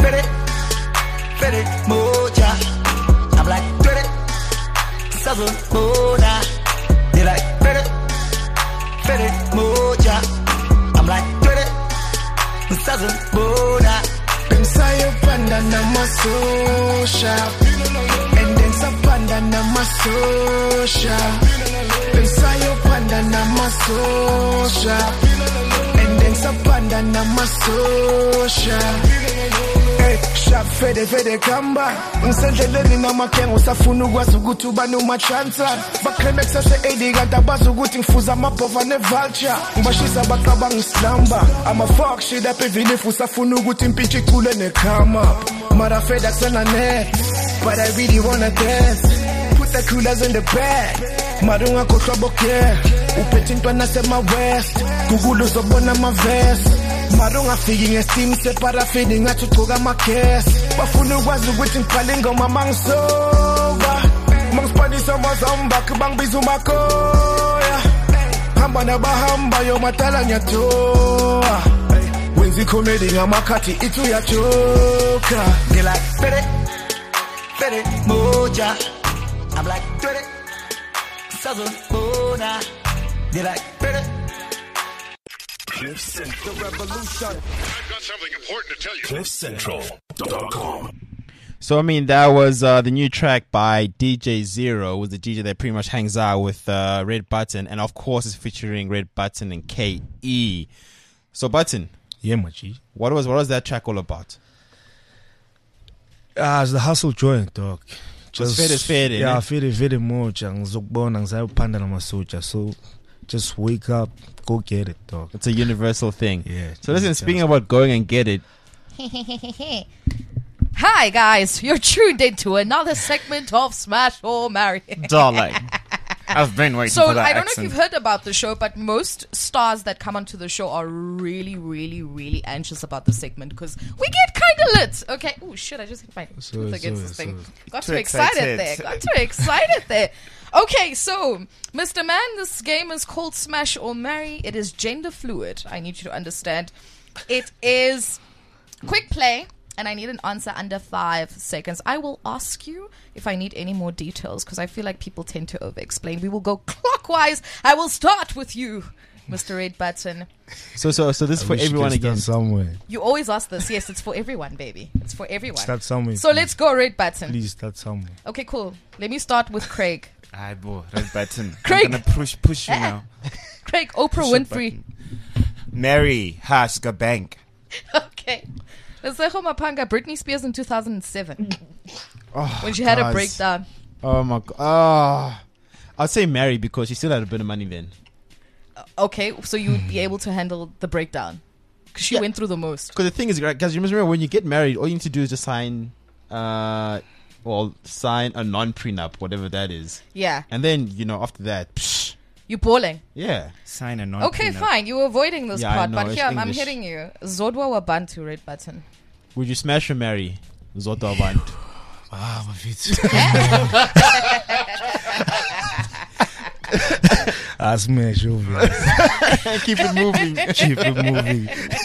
fit it, fit it, moja. I'm like, fit it, southern moja. They like, fit it, fit it, moja. I'm like, fit it, southern moja. Pensayo panda na masosha, and then sapanda na masosha. Pensayo panda na masosha, and then sapanda na masosha. Hey, sharp fede fede kamba, nsendleleni namakengo safuna ukwazi ukuthi ubani umachansa. Bakremexa se-eighty kanti abazi ukuthi ngifuza amabhova ne-vulture. Ngibashisa baqabanga islamba, ama-fuck shit up even if usafuna ukuthi impintshi icule ne-come up. Mara fed akusena next, but I really wanna dance. Put the coolers in the bag, mara ungakhohlwa bokhe. Uphethe intwana sema-west, Google uzobona ama-vest. Mara ungafiki nge-steam separafini ngathi ugcoka ama-gas. Bafuna ukwazi ukuthi ngibhale ingoma mangisoba, mangispanisa amazamba bangibiza umakoya. Hamba nabahambayo matala ngiyatoa, wenza icomedy ngamakhathi ithi uyajoka. They like, fit it, fit it, moja. I'm like, fit it, southern moja. They like, fit it. Cliff Central. The revolution. I've got something important to tell you. cliff central dot com. So I mean, that was uh, the new track by D J Zero, was the D J that pretty much hangs out with uh, Red Button, and of course it's featuring Red Button and K E. So Button, Yeah, my G. what was what was that track all about? Ah, it's the hustle joint, dog. Just fede fede, Yeah, ne? fede fede moja. Ngizokubona ngizayophanda namasoja. So just wake up, go get it, dog. It's a universal thing. Yeah. So listen, speaking about going and get it, Hi guys, you're tuned into another segment of Smash or Marry. Darling. I've been waiting So for that I don't accent. know if you've heard about the show, but most stars that come onto the show are really, really, really anxious about the segment because we get kind of lit. Okay. Oh shit! I just hit my So- tooth against so- this thing. so- Got Too too excited, excited. there. Got too excited there. Okay, so Mister Man, this game is called Smash or Marry. It is gender fluid. I need you to understand. It is quick play. And I need an answer under five seconds. I will ask you if I need any more details because I feel like people tend to over-explain. We will go clockwise. I will start with you, Mister Red Button. so so so this is for We should everyone start again. somewhere. You always ask this. Yes, it's for everyone, baby. It's for everyone. Start somewhere. So let's go, Red Button. Please start somewhere. Okay, cool. Let me start with Craig. Aye, boy, red button. Craig. I'm gonna push, push you now. Craig, Oprah Push that Winfrey. button. Mary, ha, she's got bank. Okay. Lesejo Mapanga, Britney Spears in two thousand seven. Oh, When she had a guys. breakdown. Oh my god. Oh. I'd say Mary because she still had a bit of money then. Okay, so you would be able to handle the breakdown. Because she Yeah. went through the most. Because the thing is, guys, you must remember when you get married, all you need to do is just sign, uh, well, sign a non-prenup, whatever that is, Yeah. and then you know after that, psh, You're balling. yeah. Sign a non Okay, fine. You're avoiding this Yeah, I part, know, but it's here I'm English. hitting you. Zodwa Wabantu, Red Button. Would you smash or marry Zodwa Bantu? Ah, my feet. I smash over. Keep it moving. Keep it moving.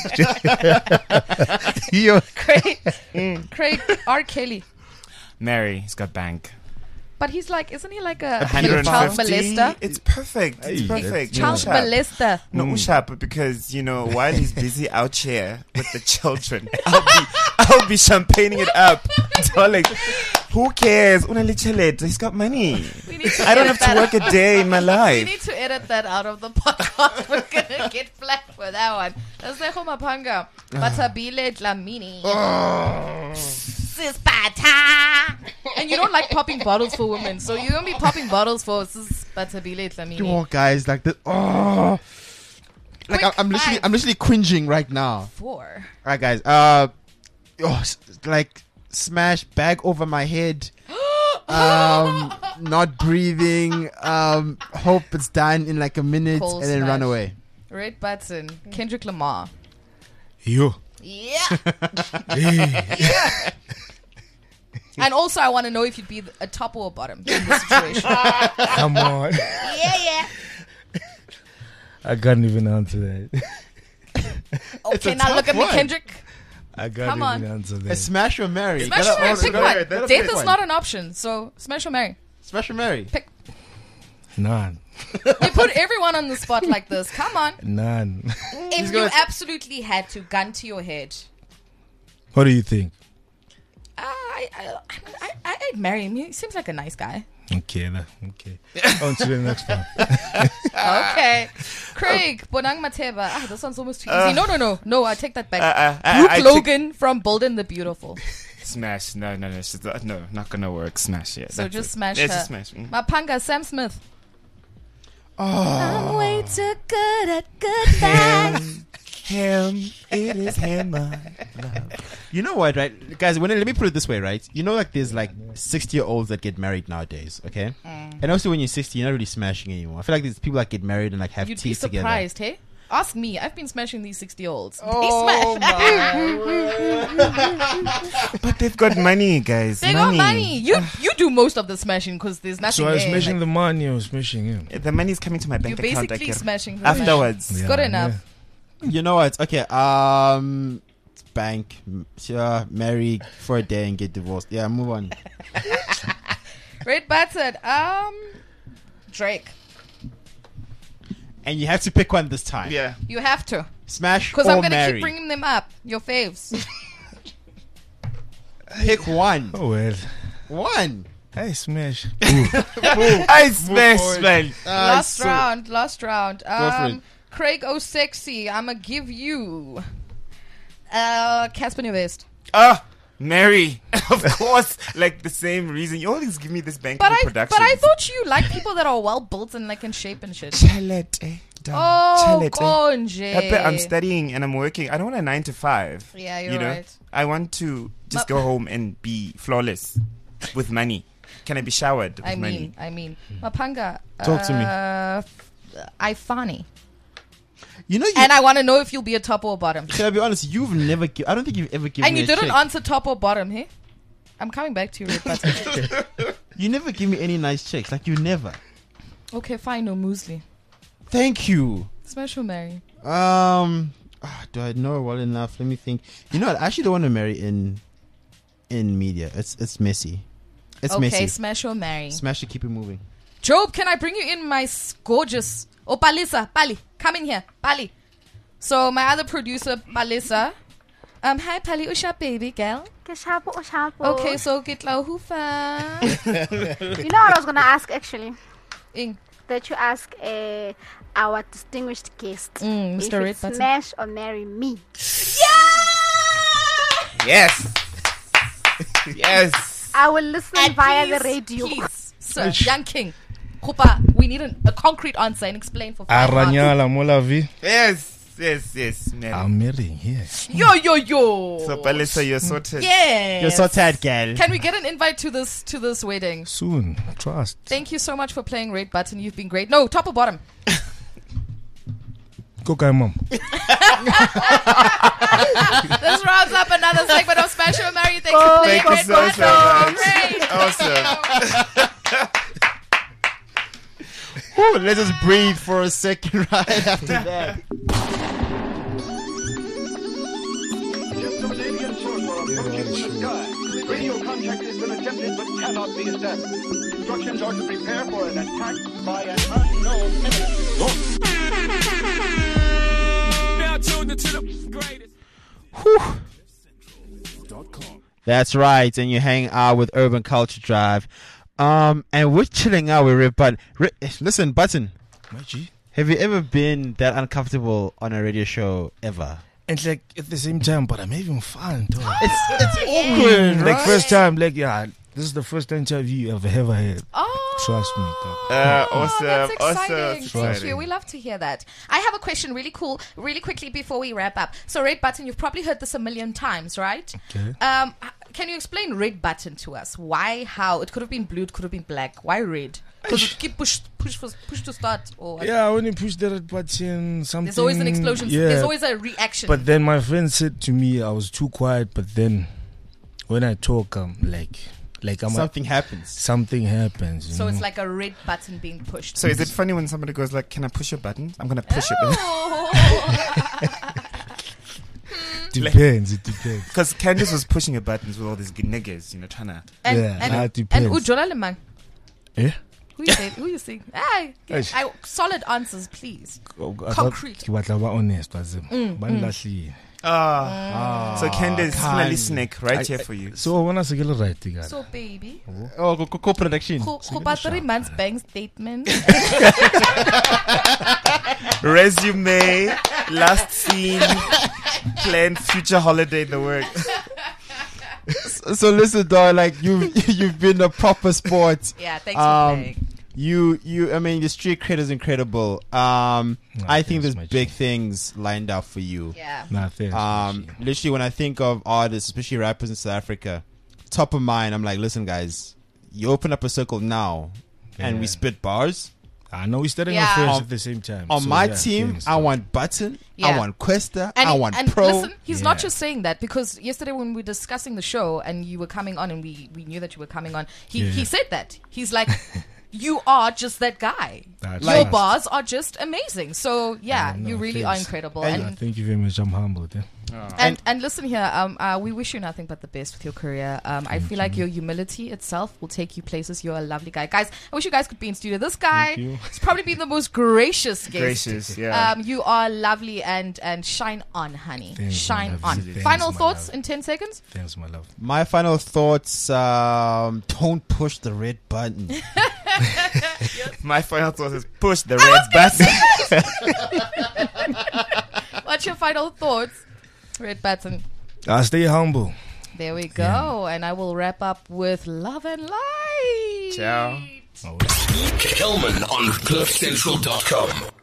Yo. Craig, Craig R. Kelly. Mary, he's got bank. But he's like, isn't he like a one child fifty. molester? It's perfect. It's Hey, perfect. Child Ushap. molester. No, Ushap, because, you know, while he's busy out here with the children, I'll be, I'll be champagning it up. Darling, who cares? Unalichelet, he's got money. We need to I don't edit have to that work out. a day in my We life. need to edit that out of the podcast. We're gonna get flat for that one. Lesejo Mapanga, Batabile Dlamini. Sis Bata. And you don't like popping bottles for women, so you're gonna be popping bottles for Sis Batabile Dlamini. Oh, guys, like the oh, like Quick I'm, I'm literally, five. I'm literally cringing right now. Four. All right, guys. Uh, oh, s- like smash bag over my head. Um, not breathing. Um, hope it's done in like a minute, Cold and then run smash. away. Red Button, Kendrick Lamar. Yo. Yeah. And also, I want to know if you'd be a top or a bottom in this situation. Come on. Yeah, yeah. I can't even answer that. Okay, a now tough look at me, one. Kendrick. I got Come on. answer A there. smash or marry? You Smash gotta- or marry. oh, Pick gotta- one. gotta Death pick is one. not an option. So smash or marry. Smash or marry? Pick. None. You put everyone on the spot like this. Come on. None. If you absolutely had to, gun to your head, What do you think? uh, I, I, I, I, I'd marry him. He seems like a nice guy. Okay, then. Okay. On to the next one. Okay. Craig, Bonang Mateba. Ah, this one's almost too easy. no, no, no. No, I take that back. Uh, uh, I- Brooke I take- Logan from Bold and the Beautiful. Smash. No, no, no. She's not, no, not gonna work. Smash. Yeah. So that's just it. smash yeah, her. Just smash. Mm. Mapanga, Sam Smith. Oh. I'm way too good at good things. Him. It is him. uh, You know what, right? Guys, when, let me put it this way, right? You know, like, there's like sixty-year-olds that get married nowadays, okay? Mm. And also when you're sixty, you're not really smashing anymore. I feel like there's people that get married and like have You'd be teas together. surprised, hey? Ask me. I've been smashing these sixty-year-olds. Oh, But they've got money, guys. They got money. You you do most of the smashing because there's nothing So I was there. smashing Like, the money, I was smashing him. The money's coming to my bank you're account. basically Akira. smashing the Afterwards. It's Yeah, good enough. You know what? Okay, um, bank, m- sure, marry for a day and get divorced. Yeah, move on. Red button. Um, Drake. And you have to pick one this time. Yeah. You have to. Smash Because or I'm going to marry. keep bringing them up. Your faves. Pick one. Oh, well. One. Hey, smash. I smash, man. last so- round. Last round. for it. Um, Craig O Sexy. I'm going to give you uh, Casper Nyovest. Ah, Mary. Of course. Like the same reason. You always give me this bank But I, production. but I thought you like people that are well built and like in shape and shit. Chalet, eh? Done. Oh, Chalet, eh? konje. Happy, I'm studying and I'm working. I don't want a nine to five. Yeah, you're you know? right. I want to just Ma- go home and be flawless with money. Can I be showered with I money? mean, I mean, Mapanga. Talk to me. uh, I funny. You know, you, And I want to know if you'll be a top or bottom. can I be honest? You've never gi- I don't think you've ever given And me you a didn't chick. answer top or bottom, hey? I'm coming back to you, Red Button. You never give me any nice chicks. Like, you never. Okay, fine, no muesli. Thank you. Smash or marry? Um, ah, do I know her well enough? Let me think. You know what? I actually don't want to marry in in media. It's it's messy. It's Okay, messy. smash or marry? Smash it, keep it moving. Job, can I bring you in my s- gorgeous... Oh, Palisa, Pali, come in here, Pali. So, my other producer, Palisa. Um, hi, Pali, Usha, baby girl. Okay, so get la hufa. You know what I was gonna ask actually? Ing. That you ask uh, our distinguished guest Mm, Mister if Red it's Button. smash or marry me. Yes. Yes. I will listen And via please, the radio. Please, sir, Young King. Kupa, we need an, a concrete answer and explain for five months. Aranyala Molavi. Yes. Yes. Yes. Mary. I'm marrying here. Yo, yo, yo. So, Palisa, you're sorted. Yes. You're so tired, girl. Can we get an invite to this to this wedding? Soon. Trust. Thank you so much for playing Red Button. You've been great. No, top or bottom? Coca mom. This rounds up another segment of Smash or Marry. Thanks for playing Thank you Red so, Button. so much. Great. Awesome. Whew, let's just breathe for a second right after that. Just some alien sorcerer approaching from the sky. Radio contact has been attempted but cannot be established. Instructions are to prepare for an attack by an unknown enemy. Now tuned into the greatest. That's right, and you hang out with Urban Culture Drive. Um, and we're chilling out with Rip Button. Rip, listen, Button, My G. have you ever been that uncomfortable on a radio show ever? And like at the same time, but I'm having fun though. It's it's awkward, Like right? first time, like yeah, this is the first interview I've ever had. Oh, Trust me, dog. Uh, Oh, awesome. that's exciting. Awesome. Thank Exciting. you. We love to hear that. I have a question really cool, really quickly before we wrap up. So, Red Button, you've probably heard this a million times, right? Okay. Um, h- can you explain Red Button to us? Why, how? It could have been blue, it could have been black. Why red? Because it keep push, push, for, push to start. Or Yeah, when you push the red button, something. There's always an explosion. Yeah. There's always a reaction. But then my friend said to me, I was too quiet. But then, when I talk, I'm like, like I'm Something happens. something happens. You so know? it's like a red button being pushed. So is it funny when somebody goes like, "Can I push your button?" I'm gonna push it. Oh. depends. It depends. Because Candice was pushing her buttons with all these niggas, you know, trying to. And, Yeah, and, nah, it and depends. Ujola Lemang. Eh? Who you saying? Who you saying? Ah, Eish. I, solid answers, please. Concrete. Concrete. Ke batla ba honest bazim. Mm, Ba nlahlile. Ah. So Candice, kind. finally snake right here for you. So when I say get right together. So, baby. Oh, co- co- co-production. Go go three months bank statement. Resume, last scene, planned future holiday in the works. So listen, dog. Like you, you've been a proper sport. Yeah, thanks Um, for playing. You, you. I mean, the street cred is incredible. Um, Nah, I think thanks, there's my big G. things lined up for you. Yeah. Nah, thanks. Um, Machi. literally, when I think of artists, especially rappers in South Africa, top of mind, I'm like, listen, guys, you open up a circle now, and we Yeah. spit bars. I know we're starting Yeah. off first On- at the same time. On So, my yeah, team, thanks, I man. want Button, Yeah. I want Questa, And, I want and Pro. listen, he's not Yeah. just saying that because yesterday when we were discussing the show and you were coming on and we, we knew that you were coming on, he, Yeah. he said that. He's like, you are just that guy. That's Your nice. bars are just amazing. So, yeah, Yeah, no, you really thanks. are incredible. And- Yeah, And, thank you very much. I'm humbled. Eh? and, and listen here, um, uh, we wish you nothing but the best with your career. Um, I feel like your humility itself will take you places. You're a lovely guy. Guys, I wish you guys could be in studio. This guy Thank you. has probably been the most gracious guest. Gracious, yeah. Um, you are lovely and, and shine on, honey. Thanks, shine my on. love. Thanks, Final my thoughts love. in ten seconds? Thanks, my love. My final thoughts: um, don't push the red button. My final thought is push the red button. What's your final thoughts? Red button. I stay humble. There we go. And I will wrap up with love and light. Ciao. Kelman on cliff central dot com.